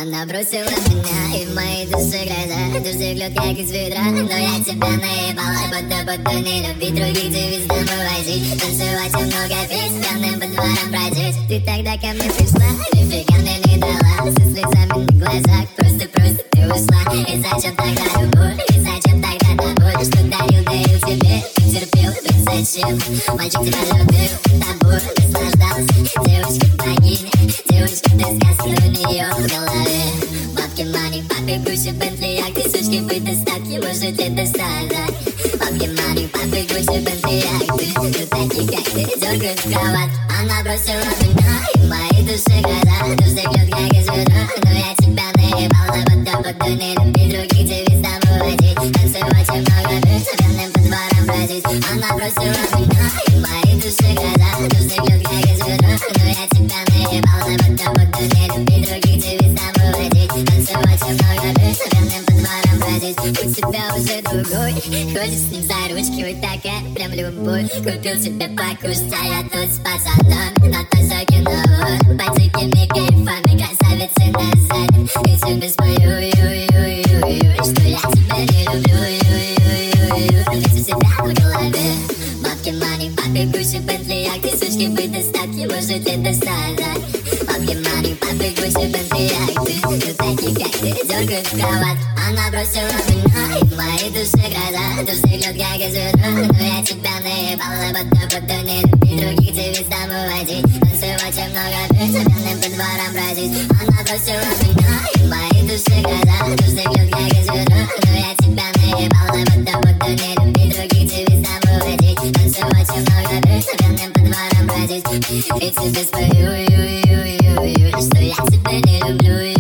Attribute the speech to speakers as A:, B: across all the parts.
A: Она бросила меня и в моей душе гроза. Дождик льет, как из ведра, но я тебя наебала. Будто не любить других девиц домой возить. Танцевать и много пить, пьяным по дворам бродить. Ты тогда ко мне пришла, нифига мне не дала. Со слезами на глазах, просто ты ушла. И зачем тогда любовь, и зачем тогда тобой? Что дарил тебе, ты терпел, ведь зачем? Мальчик тебя любил, тобой наслаждался. Девочка богиня, девочка ты сказка у нее в голове. Бабки, мани, папе, Гуччи, Бентли, як ты сучки в достатке можете достать. Бабки, мани, папе, Гуччи, Бентли, як ты, ну такие как ты, дергают в кровать. Она бросила меня и в моей душе гроза. Дождик льет, как из ведра, но я тебя наебала. Будто не любить других девиц домой водить. Танцевать и много пить, пьяным по дворам бродить. Она бросила меня и в моей душе гроза. Дождик льет, как из ведра, но я тебя наебала. Будто не любить других девиц домой водить. Танцевать и много пить, пьяным по дворам бродить. У тебя уже другой, ходишь с ним за ручки, вот такая прям любовь. Купил себе покушать, а я тут с пацанами на тусовке новой. Под дикими кайфами, красавицы на заднем. И тебе спою, что я тебя не люблю, ведь у тебя в голове бабки, мани, папе, Гуччи, Бентли, як ты сучки в достатке можете достать. Бабки, мани, папе, Гуччи, Бентли, як ты, ну такие как ты, дергают в кровать. Она бросила меня и в моей душе гроза. Дождик льет, как из ведра, но я тебя наебала. Будто не любить других девиц домой водить. Танцевать и много пить, пьяным по дворам бродить. Она бросила меня и в моей душе гроза. Дождик льет, как из ведра, но я тебя наебала. Будто не любить других девиц домой водить. Танцевать и много пить, пьяным по дворам бродить. И тебе спою, что я тебя не люблю,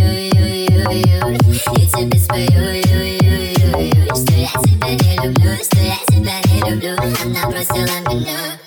A: и тебе спою, что я тебя не люблю, что я тебя не люблю. Она бросила меня.